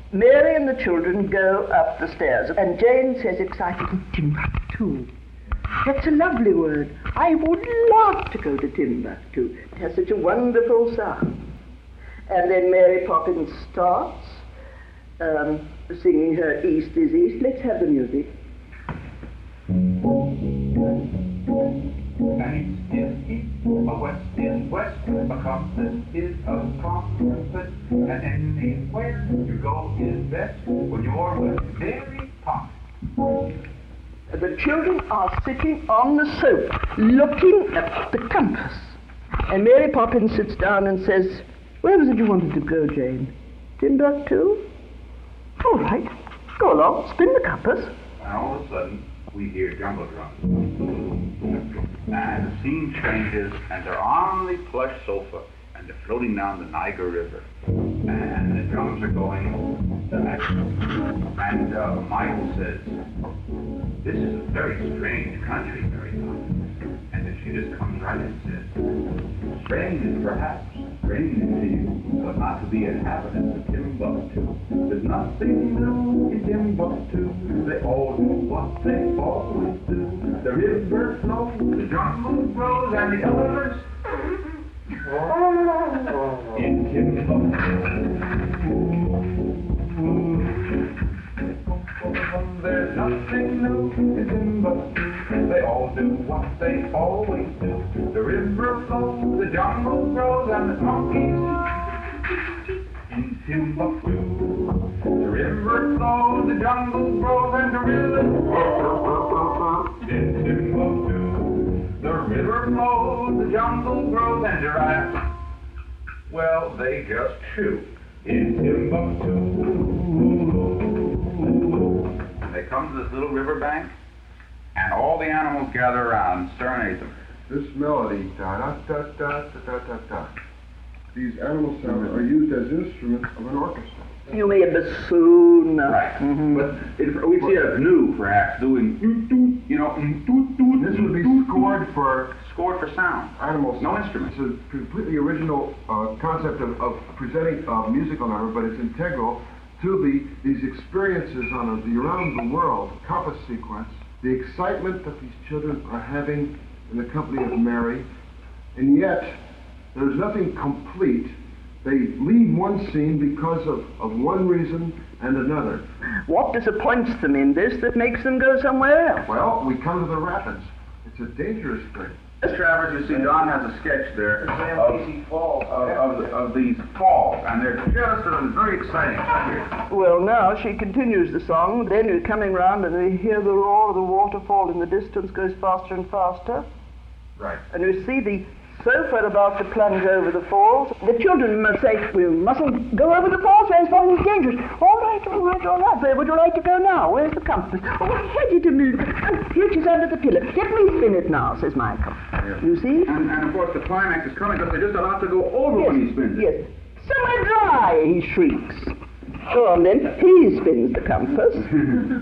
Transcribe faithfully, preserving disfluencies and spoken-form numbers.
Mary and the children go up the stairs, and Jane says excitedly, Timbuktu. That's a lovely word. I would love to go to Timbuktu. It has such a wonderful sound. And then Mary Poppins starts um, singing her East is East. Let's have the music. An east is east, a west is west, a compass is a compass, and anywhere you go is best when you're with Mary Poppins. The children are sitting on the sofa, looking at the compass. And Mary Poppins sits down and says, where was it you wanted to go, Jane? Timbuktu? All right, go along, spin the compass. And all of a sudden, we hear jungle drums. And the scene changes, and they're on the plush sofa, and they're floating down the Niger River. And the drums are going. And uh, Michael says, this is a very strange country, Mary Poppins. And then she just comes right and says, strange perhaps, strange to you, but not to the inhabitants of Timbuktu. There's nothing new in Timbuktu. They all do what they always do. The river flows, the jungle grows, and the elephants in Timbuktu. There's nothing new in Timbuktu. They all do what they always do. The river flows, the jungle grows, and the monkeys in Timbuktu. The river flows, the jungle grows, and the river in Timbuktu. The river flows, the jungle grows, and giraffes, well, they just chew in Timbuktu. They come to this little riverbank, and all the animals gather around and serenade them. This melody, da da da da da da da da. These animal sounds are used as instruments of an orchestra. You mean a bassoon? Right. Mm-hmm. But if we see a gnu, perhaps, doing, you know, this would be scored for scored for sound. Animals. No instruments. It's a completely original uh, concept of, of presenting a musical number, but it's integral to the these experiences on a, the around the world compass sequence, the excitement that these children are having in the company of Mary, and yet there's nothing complete. They leave one scene because of, of one reason and another. What disappoints them in this that makes them go somewhere else? Well, we come to the rapids. It's a dangerous thing. As Travers, you see, Don has a sketch there of, of, of, of these falls, and they're just sort of very exciting. Well, now she continues the song, then you're coming round and you hear the roar of the waterfall in the distance goes faster and faster. Right. And you see the sofa about to plunge over the falls. The children must say, we mustn't go over the falls, it's very dangerous. All right, all right, all right. Where would you like to go now? Where's the compass? Oh, head it a minute. Oh, here it is under the pillow. Let me spin it now, says Michael. Yeah. You see? And, and of course the climax is coming because they're just allowed to go over Yes, when he spins it. yes. Somewhere dry, he shrieks. Go on then, he spins the compass.